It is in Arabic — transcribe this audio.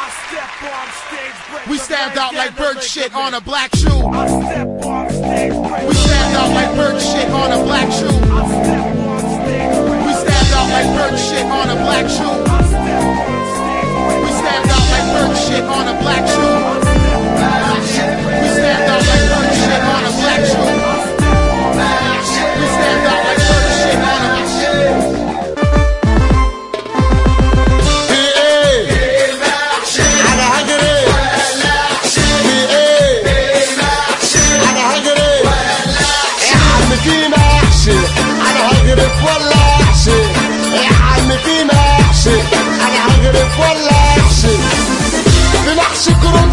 We stand out like bird shit on a black shoe. We stand out like bird shit on a black shoe. We stand out like bird shit on a black shoe. We stand out like bird shit on a black shoe. We stand out like bird shit on a black shoe. We stand out like bird shit on a black shoe. انا هجرف ولا احشي يا عم في محشي انا هجرف ولا احشي في محشي كرنب